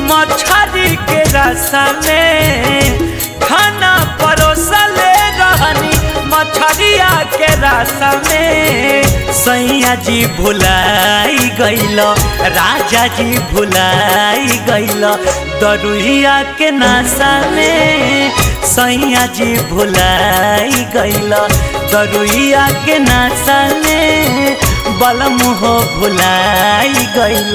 मछरी के रसा में खाना परोसले रहनी मछरिया के रसा में सैया जी भुलाई गइल राजा जी भुलाई गइल दरुइया के नशा में सैया जी भुलाई गइल दरुइया के नशा में बलम हो भुलाई गइल।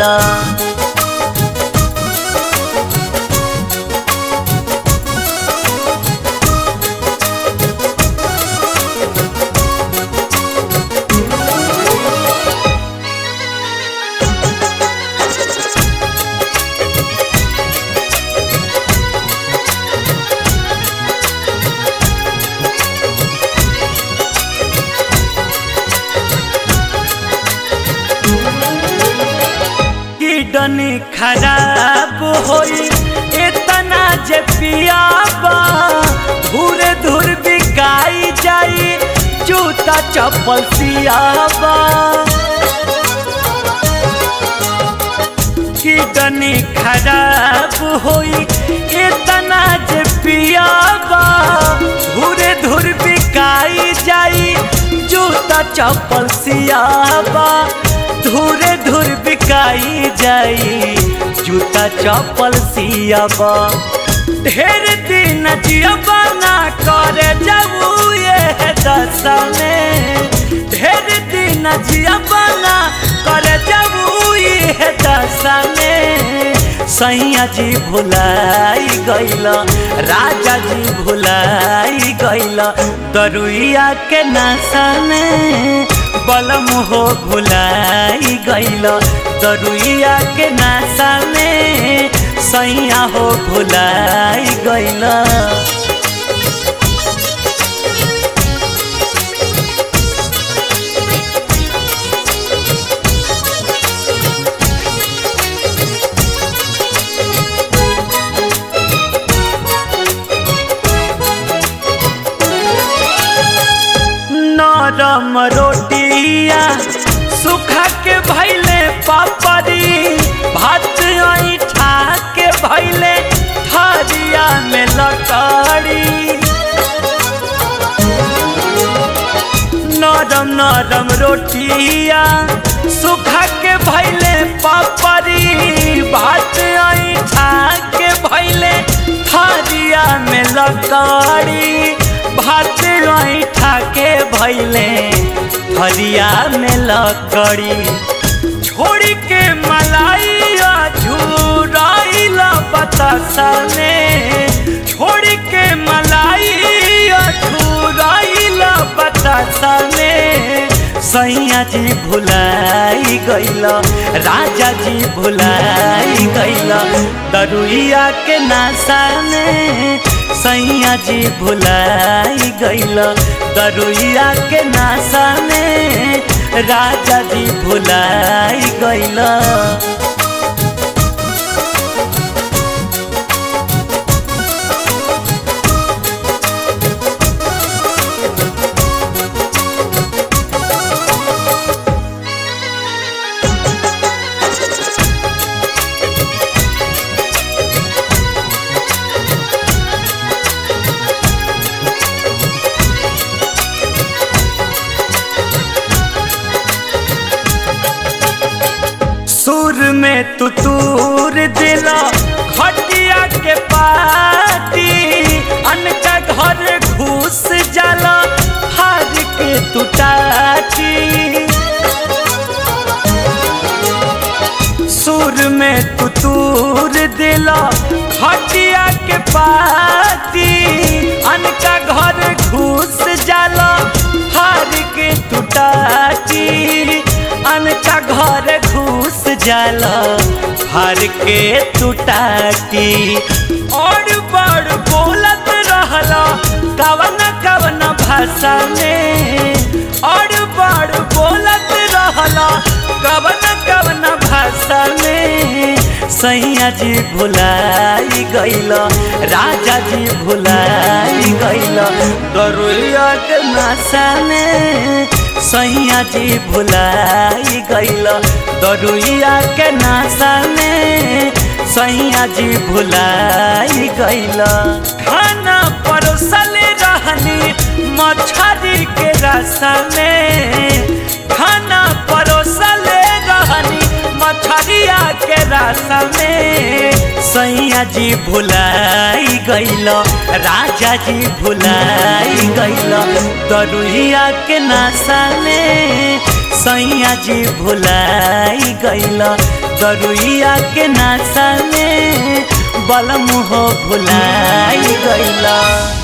किडनी खराब होई इतना जे पियाबा धूर धूर बिकाई जाई जूता चप्पल सियाबा। किडनी खराब होई इतना जे पियाबा धूर धूर बिकाई जाई जूता चप्पल सियाबा धूरे धूर बिकाई जाई जूता चप्पल सियाबा। ढेर दिन जियबा ना करे जाऊ ये दशा में ढेर दिन जियबा ना करे जाऊ ये दशा में सैया जी भुलाई गइल राजा जी भुलाई गइल दरुइया के नशा में बलम हो भुलाई गइल दरुइया के नशा में सैया हो भुलाई गइल। नरम रोटिया सुखा के भैले पापड़ी भात ऐठा के भैले थारिया में लकड़ी। नरम नरम रोटिया सुखा के भैले पापड़ी भात ऐठा के भैले थारिया में लकड़ी भात ऐठा के भैले हरिया में लकड़ी। छोड़ी के मलाइया झुराइला बतासा में छोड़ी के मलाइया झुराइला बतासा में सैया जी भुलाई गइल राजा जी भुलाई गइल दरुइया के नशा में सैया जी भुलाई गइल दरुइया के नशा में राजा जी भुलाई गइल। सुर में तू तूर दिला खटिया के पाती अनका घर घुस जाला हार के तू टाटी। सुर में तू तूर दिला खटिया के पाती अनका घर घुस जाला हार के तू टाटी अनका घर घुस जाला हार के तू टाटी। और बड़ बोलत रहला कवन कवन भाषा में और बड़ बोलत रहला कवन कवन भाषा में सैया जी भुलाई गइल राजा जी भुलाई गइल दरुइया के नशा में सैया जी भुलाई गइल दरुइया के नशा में सैया जी भुलाई गइला। खाना परोसल रहनी मछरी के रसा में, खाना परोसल रहनी मछरिया के रसा में, सैया जी भुलाई गइला, राजा जी भुलाई गइला, दरुहिया के नशा में, सैया जी भुलाई गइला, दरुहिया के नशा में, बलम हो भुलाई गइला।